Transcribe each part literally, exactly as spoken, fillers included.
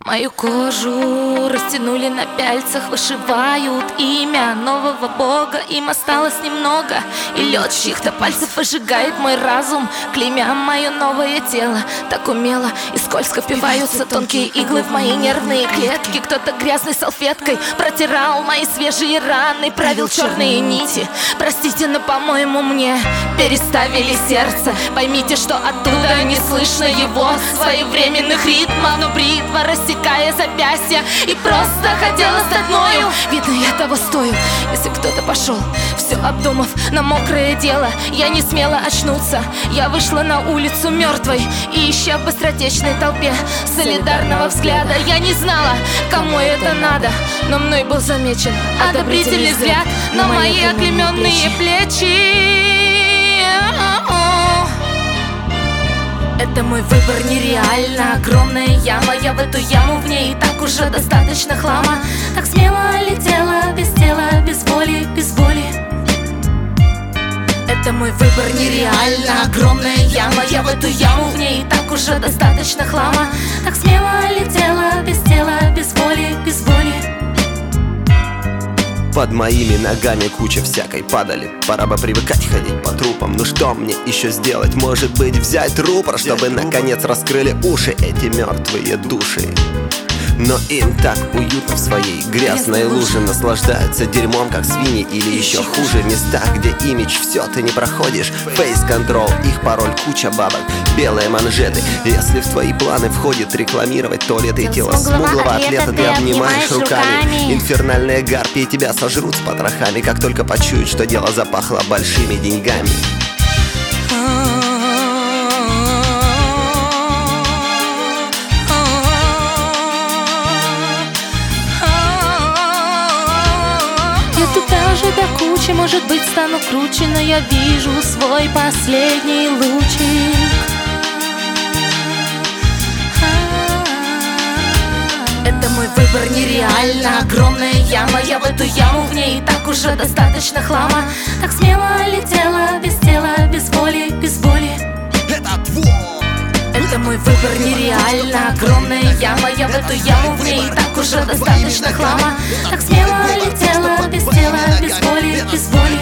Мою кожу растянули на пяльцах, вышивают имя нового бога. Им осталось немного, и лед чьих-то пальцев выжигает мой разум, клеймя мое новое тело. Так умело и скользко впиваются тонкие иглы в мои нервные клетки. Кто-то грязной салфеткой протирал мои свежие раны, правил черные нити. Простите, но, по-моему, мне переставили сердце. Поймите, что оттуда не слышно его своевременных ритмов, но бритва рассекая запястья, и просто хотела стать мною. Видно, я того стою, если кто-то пошел, все обдумав на мокрое дело. Я не смела очнуться, я вышла на улицу мертвой, и ища в быстротечной толпе солидарного взгляда. Я не знала, кому это надо, но мной был замечен одобрительный взгляд на мои оклеменные плечи. Это мой выбор нереально, огромная яма. Я в эту яму, в ней и так уже достаточно хлама. Так смело летела, без тела, без воли, без боли. Это мой выбор нереально, огромная яма. Я в эту яму, в ней и так уже достаточно хлама. Так смело летела, без тела, без воли, без боли. Под моими ногами куча всякой падали. Пора бы привыкать ходить по трупам. Ну что мне еще сделать? Может быть, взять рупор, чтобы наконец раскрыли уши эти мертвые души. Но им так уютно в своей грязной луже, наслаждаются дерьмом, как свиньи, или еще хуже, в местах, где имидж все ты не проходишь. Фейс-контрол, их пароль куча бабок, белые манжеты. Если в твои планы входит рекламировать туалеты и тело смуглого атлета, ты обнимаешь руками. Инфернальные гарпии тебя сожрут с потрохами, как только почуют, что дело запахло большими деньгами. Даже до кучи, может быть, стану круче, но я вижу свой последний лучик. Это мой выбор нереально, огромная яма. Я в эту яму, в ней и так уже достаточно хлама. Так смело летела, без тела, без воли, без боли. Это твой. Это мой выбор нереально, огромная яма. Я в эту яму, в ней и так уже достаточно хлама. Так смело летела, без тела, без боли, без боли.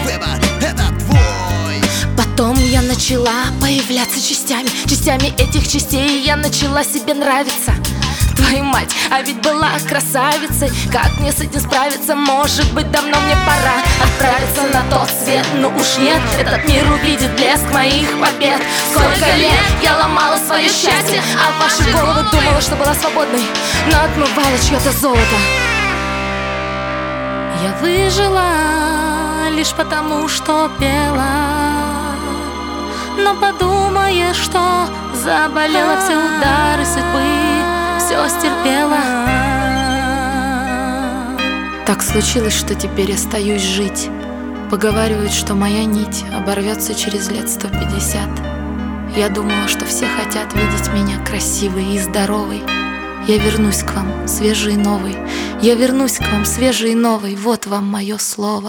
Потом я начала появляться частями, частями этих частей я начала себе нравиться. Твою мать, а ведь была красавицей. Как мне с этим справиться? Может быть, давно мне пора отправиться на тот свет. Но уж нет, этот мир увидит блеск моих побед. Сколько лет я ломала свое счастье, а в ваши головы думала, что была свободной, но отмывала чье-то золото. Я выжила лишь потому, что пела, но подумаешь, что заболела, все удары судьбы все стерпела. Так случилось, что теперь остаюсь жить. Поговаривают, что моя нить оборвется через лет сто пятьдесят. Я думала, что все хотят видеть меня красивой и здоровой. Я вернусь к вам, свежий и новый. Я вернусь к вам, свежий и новый. Вот вам мое слово.